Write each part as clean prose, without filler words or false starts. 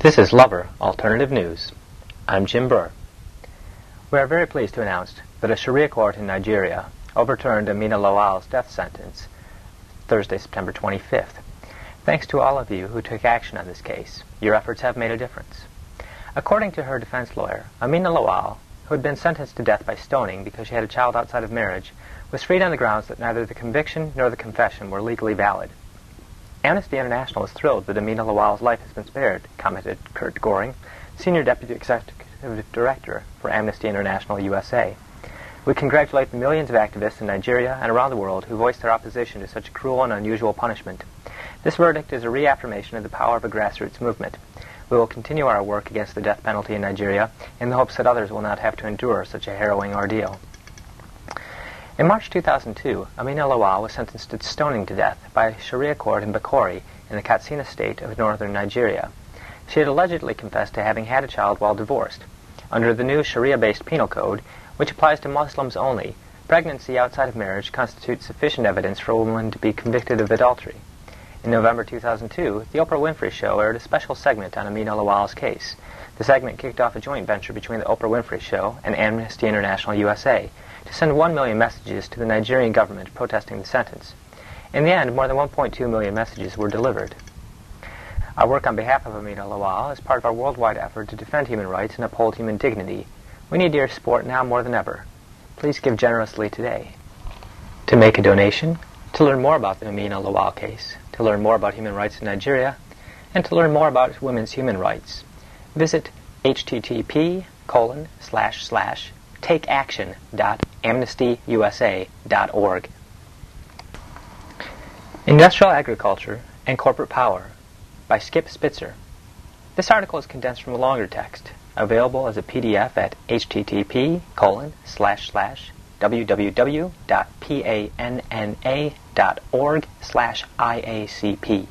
This is Lover Alternative News. I'm Jim Burr. We are very pleased to announce that a Sharia court in Nigeria overturned Amina Lawal's death sentence Thursday, September 25th. Thanks to all of you who took action on this case. Your efforts have made a difference. According to her defense lawyer, Amina Lawal, who had been sentenced to death by stoning because she had a child outside of marriage, was freed on the grounds that neither the conviction nor the confession were legally valid. Amnesty International is thrilled that Amina Lawal's life has been spared, commented Kurt Goring, Senior Deputy Executive Director for Amnesty International USA. We congratulate the millions of activists in Nigeria and around the world who voiced their opposition to such cruel and unusual punishment. This verdict is a reaffirmation of the power of a grassroots movement. We will continue our work against the death penalty in Nigeria in the hopes that others will not have to endure such a harrowing ordeal. In March 2002, Amina Lawal was sentenced to stoning to death by a Sharia court in Bakori in the Katsina state of northern Nigeria. She had allegedly confessed to having had a child while divorced. Under the new Sharia-based penal code, which applies to Muslims only, pregnancy outside of marriage constitutes sufficient evidence for a woman to be convicted of adultery. In November 2002, The Oprah Winfrey Show aired a special segment on Amina Lawal's case. The segment kicked off a joint venture between The Oprah Winfrey Show and Amnesty International USA to send 1 million messages to the Nigerian government protesting the sentence. In the end, more than 1.2 million messages were delivered. Our work on behalf of Amina Lawal is part of our worldwide effort to defend human rights and uphold human dignity. We need your support now more than ever. Please give generously today. To make a donation, to learn more about the Amina Lawal case, to learn more about human rights in Nigeria, and to learn more about women's human rights, visit http://takeaction.amnestyusa.org. Industrial Agriculture and Corporate Power by Skip Spitzer. This article is condensed from a longer text, available as a PDF at http://www.panna.org/IACP.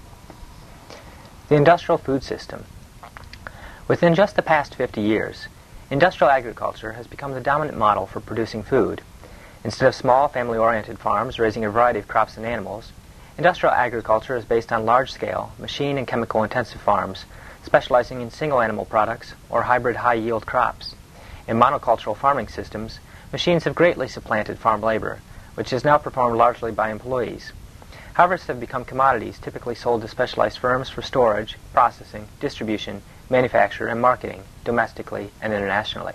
The Industrial Food System. Within just the past 50 years, industrial agriculture has become the dominant model for producing food. Instead of small, family-oriented farms raising a variety of crops and animals, industrial agriculture is based on large-scale, machine and chemical-intensive farms specializing in single-animal products or hybrid high-yield crops. In monocultural farming systems, machines have greatly supplanted farm labor, which is now performed largely by employees. Harvests have become commodities typically sold to specialized firms for storage, processing, distribution, manufacture, and marketing, domestically and internationally.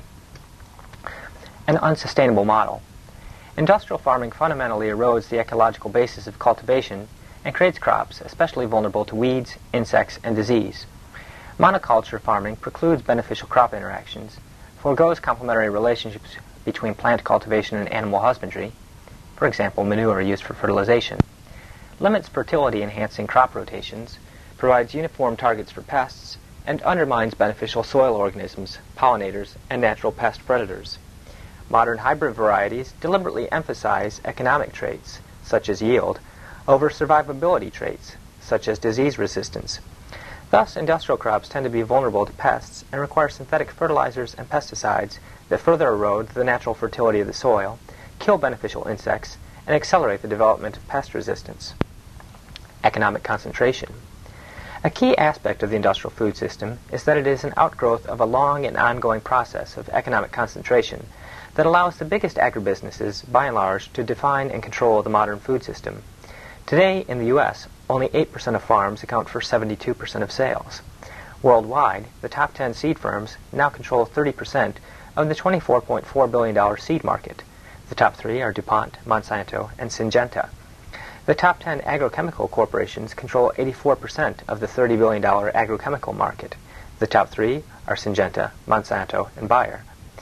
An unsustainable model. Industrial farming fundamentally erodes the ecological basis of cultivation and creates crops especially vulnerable to weeds, insects, and disease. Monoculture farming precludes beneficial crop interactions, foregoes complementary relationships between plant cultivation and animal husbandry, for example, manure used for fertilization, limits fertility-enhancing crop rotations, provides uniform targets for pests, and undermines beneficial soil organisms, pollinators, and natural pest predators. Modern hybrid varieties deliberately emphasize economic traits, such as yield, over survivability traits, such as disease resistance. Thus, industrial crops tend to be vulnerable to pests and require synthetic fertilizers and pesticides that further erode the natural fertility of the soil, kill beneficial insects, and accelerate the development of pest resistance. Economic concentration. A key aspect of the industrial food system is that it is an outgrowth of a long and ongoing process of economic concentration that allows the biggest agribusinesses, by and large, to define and control the modern food system. Today, in the U.S., only 8% of farms account for 72% of sales. Worldwide, the top 10 seed firms now control 30% of the $24.4 billion seed market. The top 3 are DuPont, Monsanto, and Syngenta. The top 10 agrochemical corporations control 84% of the $30 billion agrochemical market. The top 3 are Syngenta, Monsanto, and Bayer.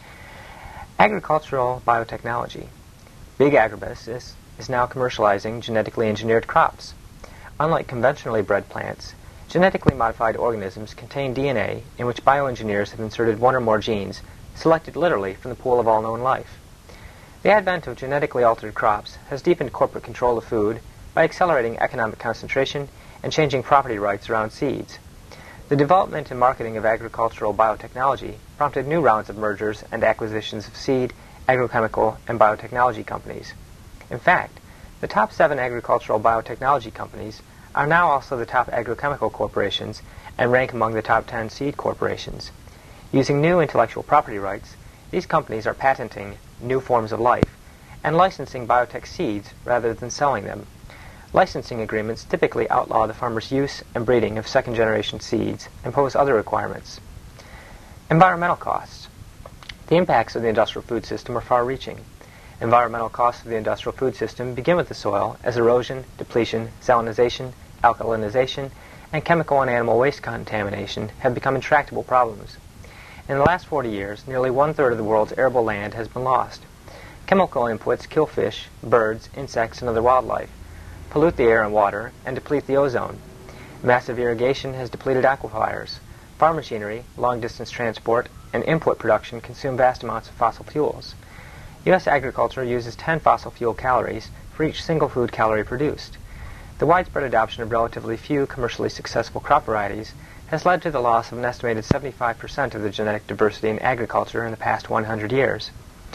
Agricultural biotechnology. Big agribusiness is now commercializing genetically engineered crops. Unlike conventionally bred plants, genetically modified organisms contain DNA in which bioengineers have inserted one or more genes, selected literally from the pool of all known life. The advent of genetically altered crops has deepened corporate control of food by accelerating economic concentration and changing property rights around seeds. The development and marketing of agricultural biotechnology prompted new rounds of mergers and acquisitions of seed, agrochemical, and biotechnology companies. In fact, the top 7 agricultural biotechnology companies are now also the top agrochemical corporations and rank among the top 10 seed corporations. Using new intellectual property rights, these companies are patenting new forms of life and licensing biotech seeds rather than selling them. Licensing agreements typically outlaw the farmer's use and breeding of second-generation seeds and pose other requirements. Environmental costs. The impacts of the industrial food system are far-reaching. Environmental costs of the industrial food system begin with the soil, as erosion, depletion, salinization, alkalinization, and chemical and animal waste contamination have become intractable problems. In the last 40 years, nearly one-third of the world's arable land has been lost. Chemical inputs kill fish, birds, insects, and other wildlife, pollute the air and water, and deplete the ozone. Massive irrigation has depleted aquifers. Farm machinery, long-distance transport, and input production consume vast amounts of fossil fuels. U.S. agriculture uses 10 fossil fuel calories for each single food calorie produced. The widespread adoption of relatively few commercially successful crop varieties has led to the loss of an estimated 75% of the genetic diversity in agriculture in the past 100 years.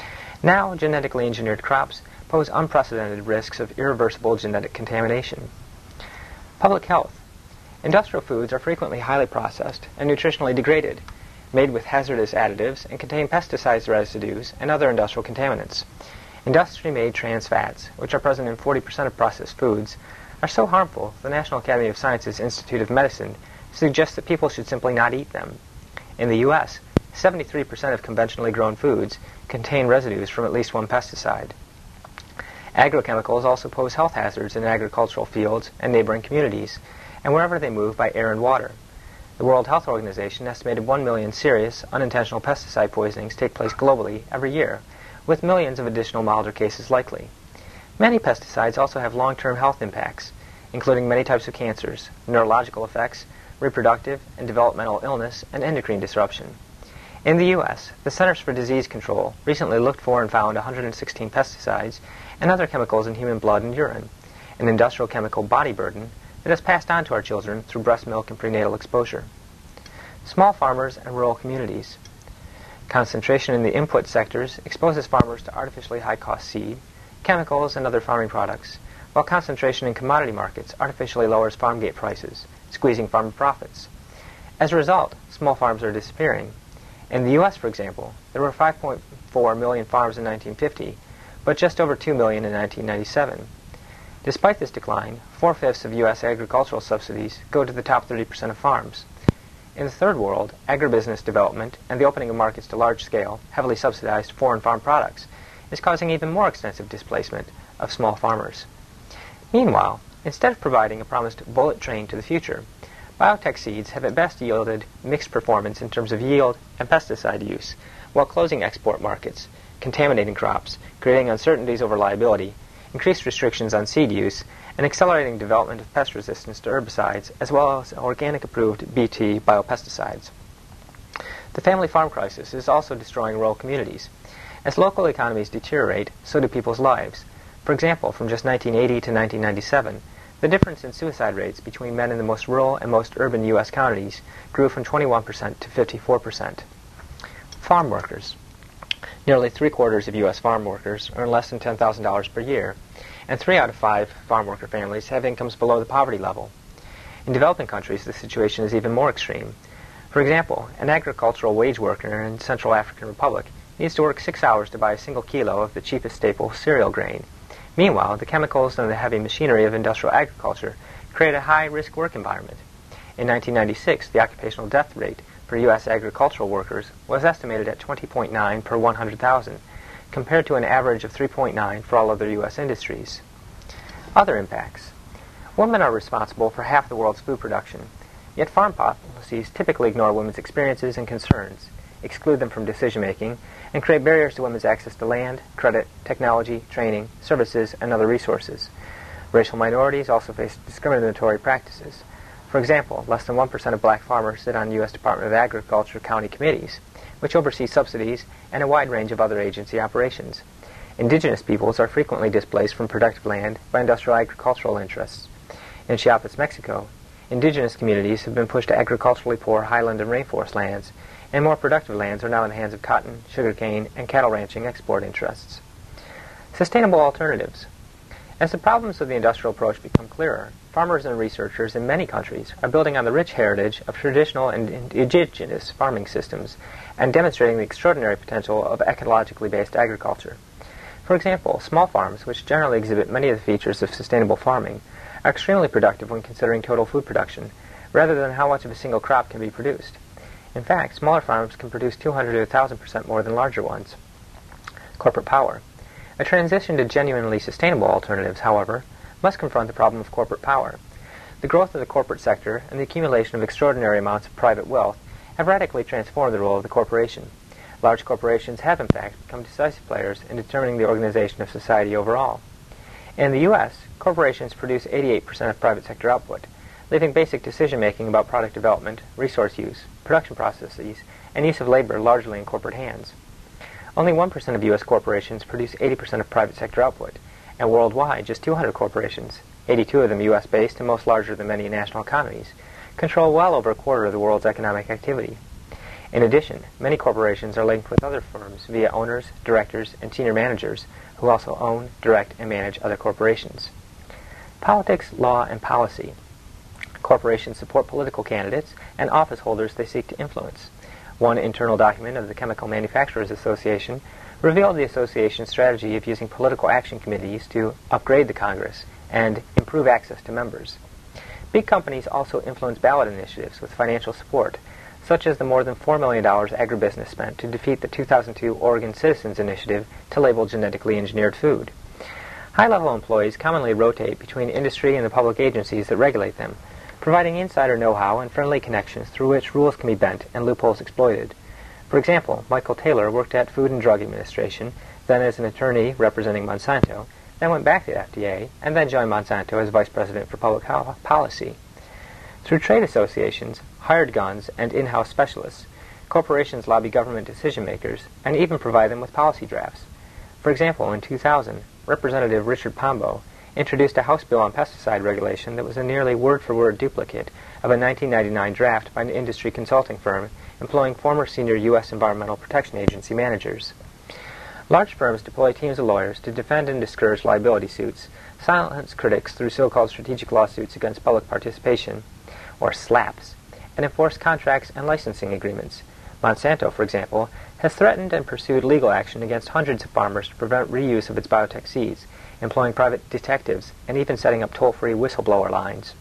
Now, genetically engineered crops pose unprecedented risks of irreversible genetic contamination. Public health. Industrial foods are frequently highly processed and nutritionally degraded, made with hazardous additives, and contain pesticide residues and other industrial contaminants. Industry-made trans fats, which are present in 40% of processed foods, are so harmful the National Academy of Sciences Institute of Medicine suggests that people should simply not eat them. In the U.S., 73% of conventionally grown foods contain residues from at least one pesticide. Agrochemicals also pose health hazards in agricultural fields and neighboring communities, and wherever they move by air and water. The World Health Organization estimated 1 million serious, unintentional pesticide poisonings take place globally every year, with millions of additional milder cases likely. Many pesticides also have long-term health impacts, including many types of cancers, neurological effects, reproductive and developmental illness, and endocrine disruption. In the U.S., the Centers for Disease Control recently looked for and found 116 pesticides and other chemicals in human blood and urine, an industrial chemical body burden that is passed on to our children through breast milk and prenatal exposure. Small farmers and rural communities. Concentration in the input sectors exposes farmers to artificially high-cost seed, chemicals, and other farming products, while concentration in commodity markets artificially lowers farm gate prices, squeezing farmer profits. As a result, small farms are disappearing. In the U.S., for example, there were 5.4 million farms in 1950, but just over 2 million in 1997. Despite this decline, 4/5 of U.S. agricultural subsidies go to the top 30% of farms. In the Third World, agribusiness development and the opening of markets to large-scale, heavily subsidized foreign farm products is causing even more extensive displacement of small farmers. Meanwhile, instead of providing a promised bullet train to the future, biotech seeds have at best yielded mixed performance in terms of yield and pesticide use, while closing export markets, contaminating crops, creating uncertainties over liability, increased restrictions on seed use, and accelerating development of pest resistance to herbicides, as well as organic-approved Bt biopesticides. The family farm crisis is also destroying rural communities. As local economies deteriorate, so do people's lives. For example, from just 1980 to 1997, the difference in suicide rates between men in the most rural and most urban U.S. counties grew from 21% to 54%. Farm workers. Nearly 3/4 of U.S. farm workers earn less than $10,000 per year, and 3 out of 5 farm worker families have incomes below the poverty level. In developing countries, the situation is even more extreme. For example, an agricultural wage worker in Central African Republic needs to work 6 hours to buy a single kilo of the cheapest staple cereal grain. Meanwhile, the chemicals and the heavy machinery of industrial agriculture create a high-risk work environment. In 1996, the occupational death rate for U.S. agricultural workers was estimated at 20.9 per 100,000, compared to an average of 3.9 for all other U.S. industries. Other impacts. Women are responsible for half the world's food production, yet farm policies typically ignore women's experiences and concerns, exclude them from decision-making, and create barriers to women's access to land, credit, technology, training, services, and other resources. Racial minorities also face discriminatory practices. For example, less than 1% of black farmers sit on U.S. Department of Agriculture county committees, which oversee subsidies and a wide range of other agency operations. Indigenous peoples are frequently displaced from productive land by industrial agricultural interests. In Chiapas, Mexico, indigenous communities have been pushed to agriculturally poor highland and rainforest lands, and more productive lands are now in the hands of cotton, sugarcane, and cattle ranching export interests. Sustainable alternatives. As the problems of the industrial approach become clearer, farmers and researchers in many countries are building on the rich heritage of traditional and indigenous farming systems and demonstrating the extraordinary potential of ecologically based agriculture. For example, small farms, which generally exhibit many of the features of sustainable farming, are extremely productive when considering total food production, rather than how much of a single crop can be produced. In fact, smaller farms can produce 200 to 1,000% more than larger ones. Corporate power. A transition to genuinely sustainable alternatives, however, must confront the problem of corporate power. The growth of the corporate sector and the accumulation of extraordinary amounts of private wealth have radically transformed the role of the corporation. Large corporations have, in fact, become decisive players in determining the organization of society overall. In the U.S., corporations produce 88% of private sector output, leaving basic decision-making about product development, resource use, production processes, and use of labor largely in corporate hands. Only 1% of U.S. corporations produce 80% of private sector output, and worldwide, just 200 corporations, 82 of them U.S.-based and most larger than many national economies, control well over a quarter of the world's economic activity. In addition, many corporations are linked with other firms via owners, directors, and senior managers who also own, direct, and manage other corporations. Politics, law, and policy. Corporations support political candidates and office holders they seek to influence. One internal document of the Chemical Manufacturers Association revealed the association's strategy of using political action committees to upgrade the Congress and improve access to members. Big companies also influence ballot initiatives with financial support, such as the more than $4 million agribusiness spent to defeat the 2002 Oregon Citizens Initiative to label genetically engineered food. High-level employees commonly rotate between industry and the public agencies that regulate them, providing insider know-how and friendly connections through which rules can be bent and loopholes exploited. For example, Michael Taylor worked at Food and Drug Administration, then as an attorney representing Monsanto, then went back to FDA, and then joined Monsanto as Vice President for Public Policy. Through trade associations, hired guns, and in-house specialists, corporations lobby government decision-makers and even provide them with policy drafts. For example, in 2000, Representative Richard Pombo introduced a House bill on pesticide regulation that was a nearly word-for-word duplicate of a 1999 draft by an industry consulting firm employing former senior U.S. Environmental Protection Agency managers. Large firms deploy teams of lawyers to defend and discourage liability suits, silence critics through so-called strategic lawsuits against public participation, or SLAPs, and enforce contracts and licensing agreements. Monsanto, for example, has threatened and pursued legal action against hundreds of farmers to prevent reuse of its biotech seeds, employing private detectives, and even setting up toll-free whistleblower lines.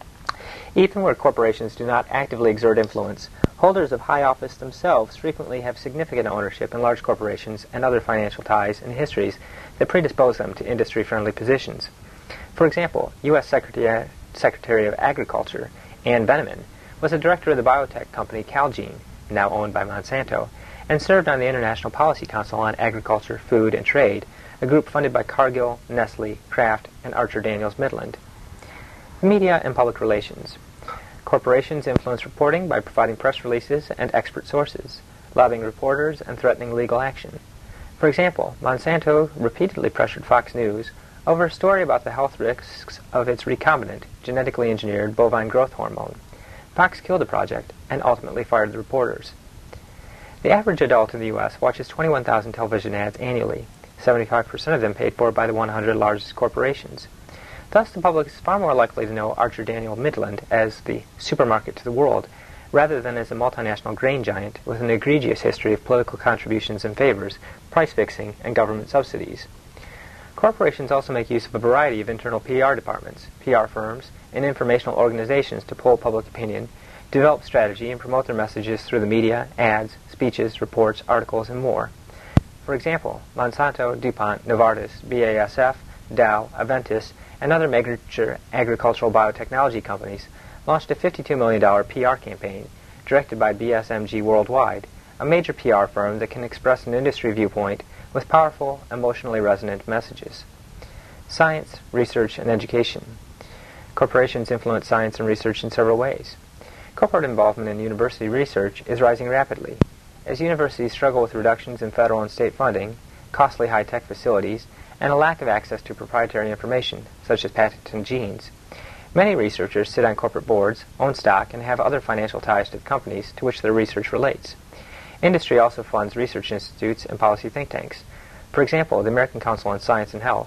Even where corporations do not actively exert influence, holders of high office themselves frequently have significant ownership in large corporations and other financial ties and histories that predispose them to industry-friendly positions. For example, U.S. Secretary of Agriculture Ann Veneman was a director of the biotech company Calgene, now owned by Monsanto, and served on the International Policy Council on Agriculture, Food, and Trade, a group funded by Cargill, Nestle, Kraft, and Archer Daniels Midland. Media and public relations. Corporations influence reporting by providing press releases and expert sources, lobbying reporters, and threatening legal action. For example, Monsanto repeatedly pressured Fox News over a story about the health risks of its recombinant, genetically engineered bovine growth hormone. Fox killed the project and ultimately fired the reporters. The average adult in the U.S. watches 21,000 television ads annually, 75% of them paid for by the 100 largest corporations. Thus, the public is far more likely to know Archer Daniels Midland as the supermarket to the world, rather than as a multinational grain giant with an egregious history of political contributions and favors, price fixing, and government subsidies. Corporations also make use of a variety of internal PR departments, PR firms, and informational organizations to poll public opinion, develop strategy, and promote their messages through the media, ads, speeches, reports, articles, and more. For example, Monsanto, DuPont, Novartis, BASF, Dow, Aventis, and other major agricultural biotechnology companies launched a $52 million PR campaign directed by BSMG Worldwide, a major PR firm that can express an industry viewpoint with powerful, emotionally resonant messages. Science, research, and education. Corporations influence science and research in several ways. Corporate involvement in university research is rising rapidly. As universities struggle with reductions in federal and state funding, costly high-tech facilities, and a lack of access to proprietary information, such as patented genes, many researchers sit on corporate boards, own stock, and have other financial ties to the companies to which their research relates. Industry also funds research institutes and policy think tanks. For example, the American Council on Science and Health,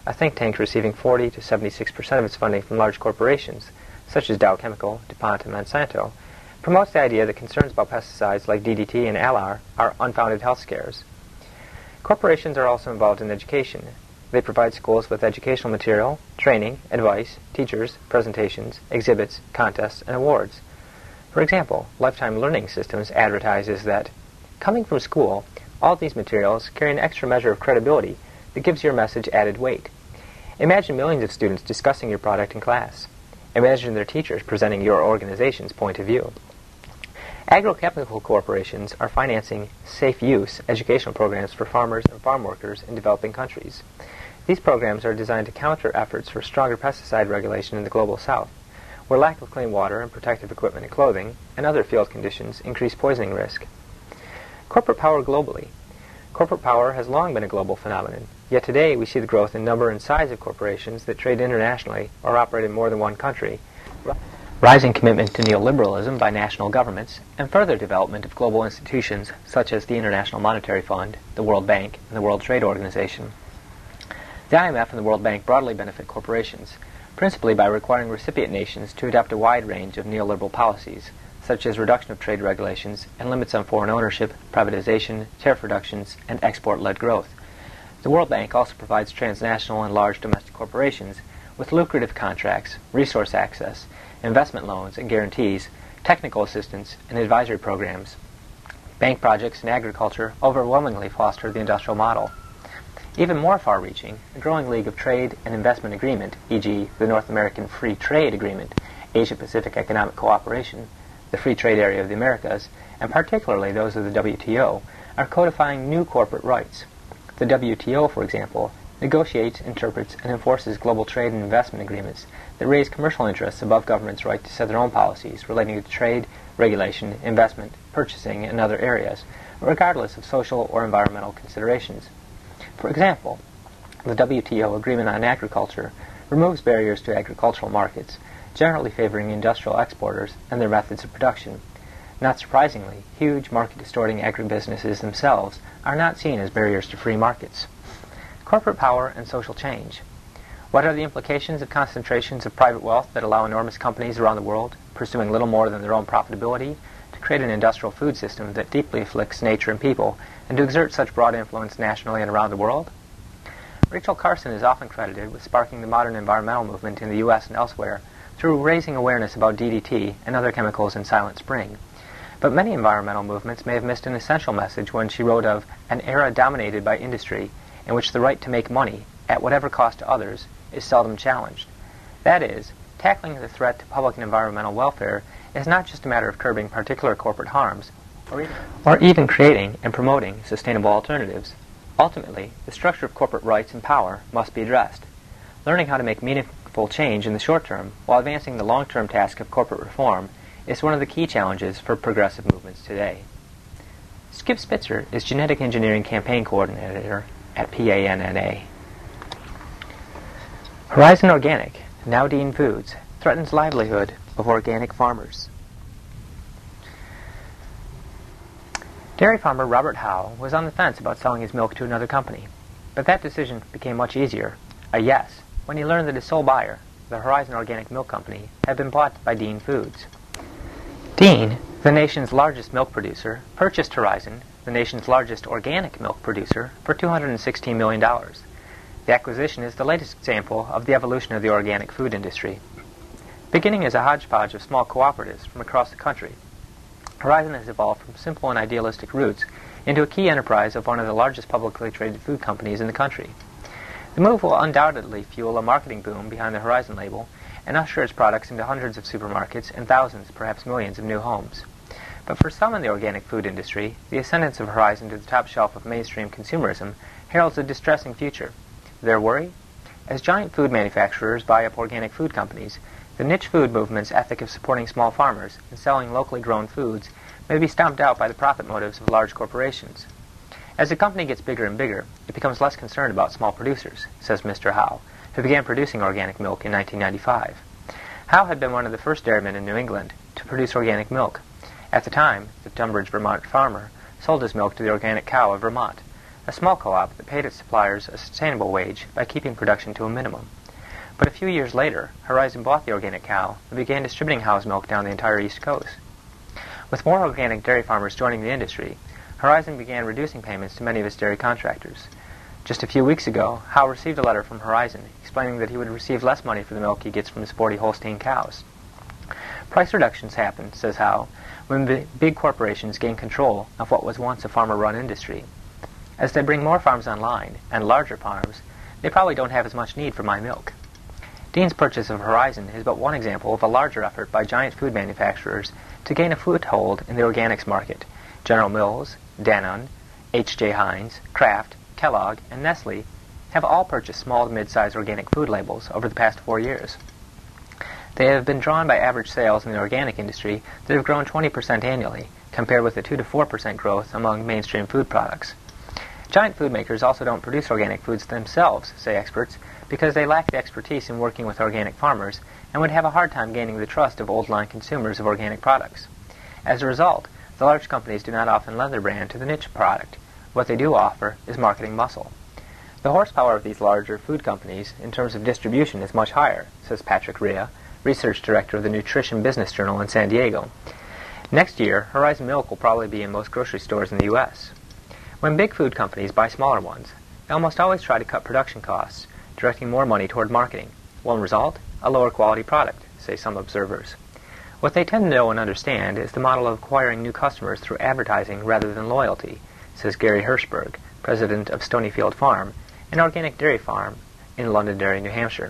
a think tank receiving 40 to 76% of its funding from large corporations, such as Dow Chemical, DuPont, and Monsanto, promotes the idea that concerns about pesticides like DDT and ALAR are unfounded health scares. Corporations are also involved in education. They provide schools with educational material, training, advice, teachers, presentations, exhibits, contests, and awards. For example, Lifetime Learning Systems advertises that, coming from school, all these materials carry an extra measure of credibility that gives your message added weight. Imagine millions of students discussing your product in class. Imagine their teachers presenting your organization's point of view. Agrochemical corporations are financing safe use educational programs for farmers and farm workers in developing countries. These programs are designed to counter efforts for stronger pesticide regulation in the global south, where lack of clean water and protective equipment and clothing and other field conditions increase poisoning risk. Corporate power globally. Corporate power has long been a global phenomenon, yet today we see the growth in number and size of corporations that trade internationally or operate in more than one country, rising commitment to neoliberalism by national governments, and further development of global institutions such as the International Monetary Fund, the World Bank, and the World Trade Organization. The IMF and the World Bank broadly benefit corporations, principally by requiring recipient nations to adopt a wide range of neoliberal policies, such as reduction of trade regulations and limits on foreign ownership, privatization, tariff reductions, and export-led growth. The World Bank also provides transnational and large domestic corporations with lucrative contracts, resource access, investment loans and guarantees, technical assistance, and advisory programs. Bank projects in agriculture overwhelmingly foster the industrial model. Even more far-reaching, the growing League of Trade and Investment Agreement, e.g. the North American Free Trade Agreement, Asia-Pacific Economic Cooperation, the Free Trade Area of the Americas, and particularly those of the WTO, are codifying new corporate rights. The WTO, for example, negotiates, interprets, and enforces global trade and investment agreements that raise commercial interests above governments' right to set their own policies relating to trade, regulation, investment, purchasing, and other areas, regardless of social or environmental considerations. For example, the WTO Agreement on Agriculture removes barriers to agricultural markets, generally favoring industrial exporters and their methods of production. Not surprisingly, huge market-distorting agribusinesses themselves are not seen as barriers to free markets. Corporate power and social change. What are the implications of concentrations of private wealth that allow enormous companies around the world, pursuing little more than their own profitability, to create an industrial food system that deeply afflicts nature and people, and to exert such broad influence nationally and around the world? Rachel Carson is often credited with sparking the modern environmental movement in the U.S. and elsewhere through raising awareness about DDT and other chemicals in Silent Spring. But many environmental movements may have missed an essential message when she wrote of an era dominated by industry in which the right to make money, at whatever cost to others, is seldom challenged. That is, tackling the threat to public and environmental welfare is not just a matter of curbing particular corporate harms, or even creating and promoting sustainable alternatives. Ultimately, the structure of corporate rights and power must be addressed. Learning how to make meaningful change in the short term while advancing the long-term task of corporate reform is one of the key challenges for progressive movements today. Skip Spitzer is Genetic Engineering Campaign Coordinator at PANNA. Horizon Organic, now Dean Foods, threatens livelihood of organic farmers. Dairy farmer Robert Howe was on the fence about selling his milk to another company, but that decision became much easier, a yes, when he learned that his sole buyer, the Horizon Organic Milk Company, had been bought by Dean Foods. Dean, the nation's largest milk producer, purchased Horizon, the nation's largest organic milk producer, for $216 million. The acquisition is the latest example of the evolution of the organic food industry. Beginning as a hodgepodge of small cooperatives from across the country, Horizon has evolved from simple and idealistic roots into a key enterprise of one of the largest publicly traded food companies in the country. The move will undoubtedly fuel a marketing boom behind the Horizon label and usher its products into hundreds of supermarkets and thousands, perhaps millions, of new homes. But for some in the organic food industry, the ascendance of Horizon to the top shelf of mainstream consumerism heralds a distressing future. Their worry? As giant food manufacturers buy up organic food companies, the niche food movement's ethic of supporting small farmers and selling locally grown foods may be stomped out by the profit motives of large corporations. As the company gets bigger and bigger, it becomes less concerned about small producers, says Mr. Howe, who began producing organic milk in 1995. Howe had been one of the first dairymen in New England to produce organic milk. At the time, the Tunbridge, Vermont farmer sold his milk to the Organic Cow of Vermont, a small co-op that paid its suppliers a sustainable wage by keeping production to a minimum. But a few years later, Horizon bought the organic cow and began distributing Howe's milk down the entire East Coast. With more organic dairy farmers joining the industry, Horizon began reducing payments to many of its dairy contractors. Just a few weeks ago, Howe received a letter from Horizon explaining that he would receive less money for the milk he gets from his 40 Holstein cows. Price reductions happen, says Howe, when big corporations gain control of what was once a farmer-run industry. As they bring more farms online, and larger farms, they probably don't have as much need for my milk. Dean's purchase of Horizon is but one example of a larger effort by giant food manufacturers to gain a foothold in the organics market. General Mills, Danone, H.J. Heinz, Kraft, Kellogg, and Nestle have all purchased small to mid-sized organic food labels over the past 4 years. They have been drawn by average sales in the organic industry that have grown 20% annually, compared with the 2 to 4% growth among mainstream food products. Giant food makers also don't produce organic foods themselves, say experts, because they lack the expertise in working with organic farmers and would have a hard time gaining the trust of old-line consumers of organic products. As a result, the large companies do not often lend their brand to the niche product. What they do offer is marketing muscle. The horsepower of these larger food companies in terms of distribution is much higher, says Patrick Rhea, research director of the Nutrition Business Journal in San Diego. Next year, Horizon Milk will probably be in most grocery stores in the U.S. When big food companies buy smaller ones, they almost always try to cut production costs, directing more money toward marketing. One result, a lower quality product, say some observers. What they tend to know and understand is the model of acquiring new customers through advertising rather than loyalty, says Gary Hirschberg, president of Stonyfield Farm, an organic dairy farm in Londonderry, New Hampshire.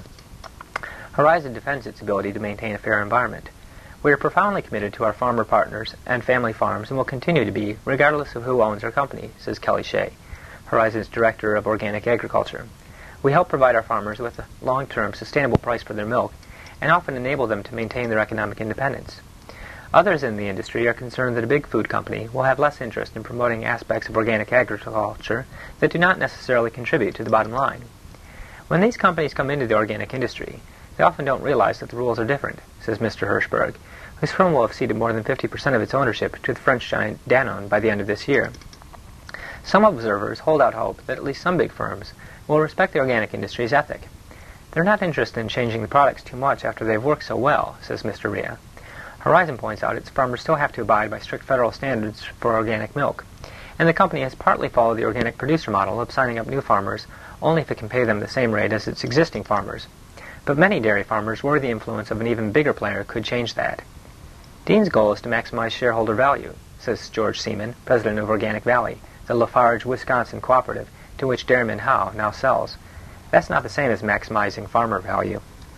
Horizon defends its ability to maintain a fair environment. We are profoundly committed to our farmer partners and family farms and will continue to be, regardless of who owns our company, says Kelly Shea, Horizon's director of organic agriculture. We help provide our farmers with a long-term sustainable price for their milk and often enable them to maintain their economic independence. Others in the industry are concerned that a big food company will have less interest in promoting aspects of organic agriculture that do not necessarily contribute to the bottom line. When these companies come into the organic industry, they often don't realize that the rules are different, says Mr. Hirschberg, whose firm will have ceded more than 50% of its ownership to the French giant Danone by the end of this year. Some observers hold out hope that at least some big firms will respect the organic industry's ethic. They're not interested in changing the products too much after they've worked so well, says Mr. Rhea. Horizon points out its farmers still have to abide by strict federal standards for organic milk, and the company has partly followed the organic producer model of signing up new farmers only if it can pay them the same rate as its existing farmers. But many dairy farmers worry the influence of an even bigger player could change that. Dean's goal is to maximize shareholder value, says George Seaman, president of Organic Valley, the Lafarge, Wisconsin cooperative to which Dairyman Howe now sells. That's not the same as maximizing farmer value.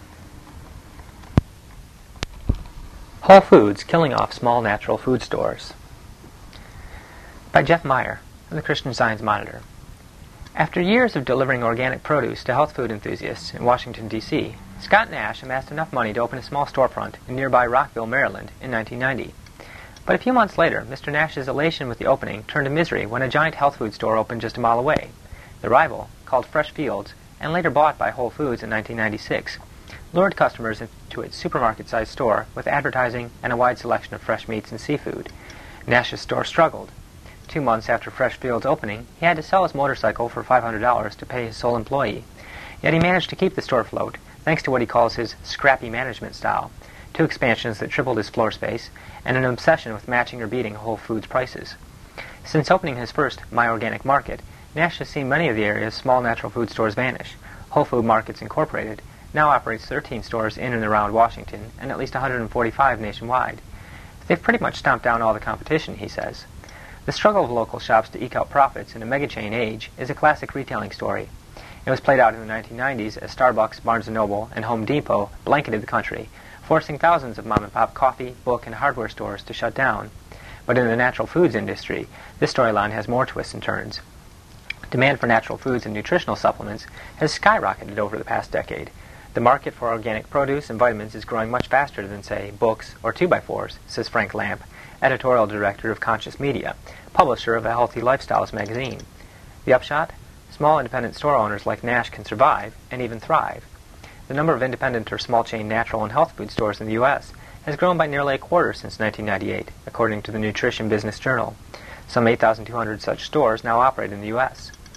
Whole Foods killing off small natural food stores. By Jeff Meyer, of the Christian Science Monitor. After years of delivering organic produce to health food enthusiasts in Washington, D.C., Scott Nash amassed enough money to open a small storefront in nearby Rockville, Maryland, in 1990. But a few months later, Mr. Nash's elation with the opening turned to misery when a giant health food store opened just a mile away. The rival, called Fresh Fields, and later bought by Whole Foods in 1996, lured customers into its supermarket-sized store with advertising and a wide selection of fresh meats and seafood. Nash's store struggled. 2 months after Fresh Fields' opening, he had to sell his motorcycle for $500 to pay his sole employee. Yet he managed to keep the store afloat, thanks to what he calls his scrappy management style, 2 expansions that tripled his floor space, and an obsession with matching or beating Whole Foods prices. Since opening his first My Organic Market, Nash has seen many of the area's small natural food stores vanish. Whole Food Markets Incorporated now operates 13 stores in and around Washington and at least 145 nationwide. They've pretty much stomped down all the competition, he says. The struggle of local shops to eke out profits in a mega-chain age is a classic retailing story. It was played out in the 1990s as Starbucks, Barnes & Noble, and Home Depot blanketed the country, forcing thousands of mom-and-pop coffee, book, and hardware stores to shut down. But in the natural foods industry, this storyline has more twists and turns. Demand for natural foods and nutritional supplements has skyrocketed over the past decade. The market for organic produce and vitamins is growing much faster than, say, books or 2x4s, says Frank Lamp, editorial director of Conscious Media, publisher of a Healthy Lifestyles magazine. The upshot? Small independent store owners like Nash can survive and even thrive. The number of independent or small-chain natural and health food stores in the U.S. has grown by nearly a quarter since 1998, according to the Nutrition Business Journal. Some 8,200 such stores now operate in the U.S.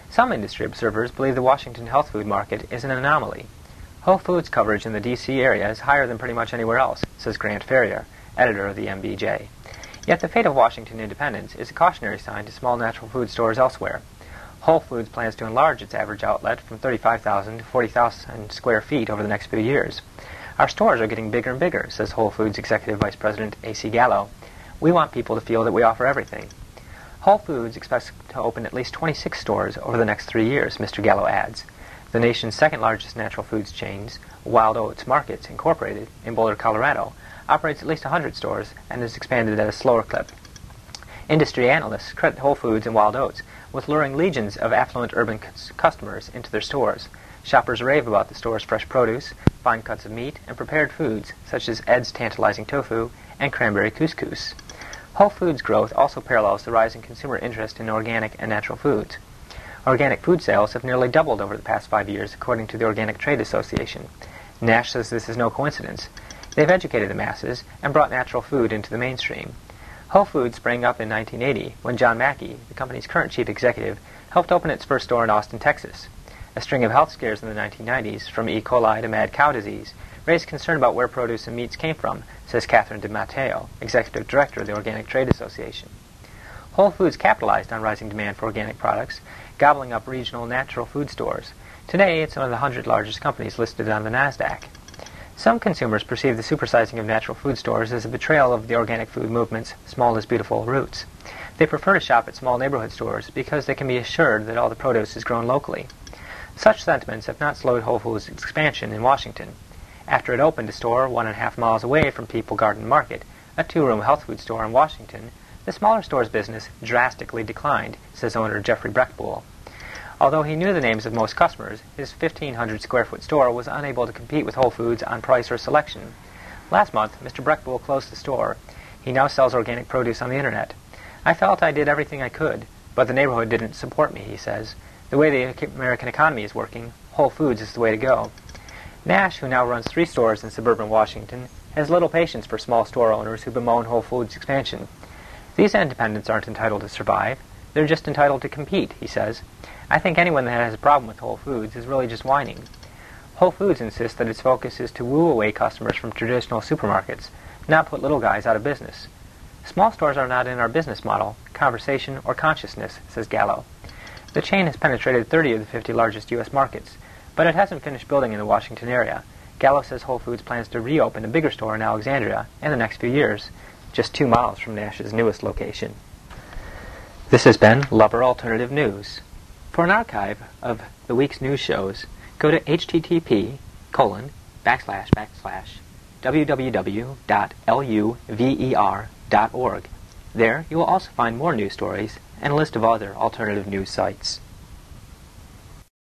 Some industry observers believe the Washington health food market is an anomaly. Whole Foods coverage in the D.C. area is higher than pretty much anywhere else, says Grant Ferrier, editor of the MBJ. Yet the fate of Washington independence is a cautionary sign to small natural food stores elsewhere. Whole Foods plans to enlarge its average outlet from 35,000 to 40,000 square feet over the next few years. Our stores are getting bigger and bigger, says Whole Foods Executive Vice President A.C. Gallo. We want people to feel that we offer everything. Whole Foods expects to open at least 26 stores over the next 3 years, Mr. Gallo adds. The nation's second largest natural foods chains, Wild Oats Markets Incorporated, in Boulder, Colorado, operates at least 100 stores and has expanded at a slower clip. Industry analysts credit Whole Foods and Wild Oats with luring legions of affluent urban customers into their stores. Shoppers rave about the store's fresh produce, fine cuts of meat, and prepared foods such as Ed's tantalizing tofu and cranberry couscous. Whole Foods' growth also parallels the rise in consumer interest in organic and natural foods. Organic food sales have nearly doubled over the past 5 years, according to the Organic Trade Association. Nash says this is no coincidence. They've educated the masses and brought natural food into the mainstream. Whole Foods sprang up in 1980 when John Mackey, the company's current chief executive, helped open its first store in Austin, Texas. A string of health scares in the 1990s, from E. coli to mad cow disease, raised concern about where produce and meats came from, says Catherine DiMatteo, executive director of the Organic Trade Association. Whole Foods capitalized on rising demand for organic products, gobbling up regional natural food stores. Today, it's one of the 100 largest companies listed on the NASDAQ. Some consumers perceive the supersizing of natural food stores as a betrayal of the organic food movement's small is beautiful roots. They prefer to shop at small neighborhood stores because they can be assured that all the produce is grown locally. Such sentiments have not slowed Whole Foods' expansion in Washington. After it opened a store 1.5 miles away from People Garden Market, a 2-room health food store in Washington, the smaller store's business drastically declined, says owner Jeffrey Brechtbuhl. Although he knew the names of most customers, his 1,500-square-foot store was unable to compete with Whole Foods on price or selection. Last month, Mr. Brechtbuhl closed the store. He now sells organic produce on the Internet. I felt I did everything I could, but the neighborhood didn't support me, he says. The way the American economy is working, Whole Foods is the way to go. Nash, who now runs 3 stores in suburban Washington, has little patience for small store owners who bemoan Whole Foods' expansion. These independents aren't entitled to survive. They're just entitled to compete, he says. I think anyone that has a problem with Whole Foods is really just whining. Whole Foods insists that its focus is to woo away customers from traditional supermarkets, not put little guys out of business. Small stores are not in our business model, conversation, or consciousness, says Gallo. The chain has penetrated 30 of the 50 largest U.S. markets, but it hasn't finished building in the Washington area. Gallo says Whole Foods plans to reopen a bigger store in Alexandria in the next few years, just 2 miles from Nash's newest location. This has been Lover Alternative News. For an archive of the week's news shows, go to http://www.luver.org. There you will also find more news stories and a list of other alternative news sites.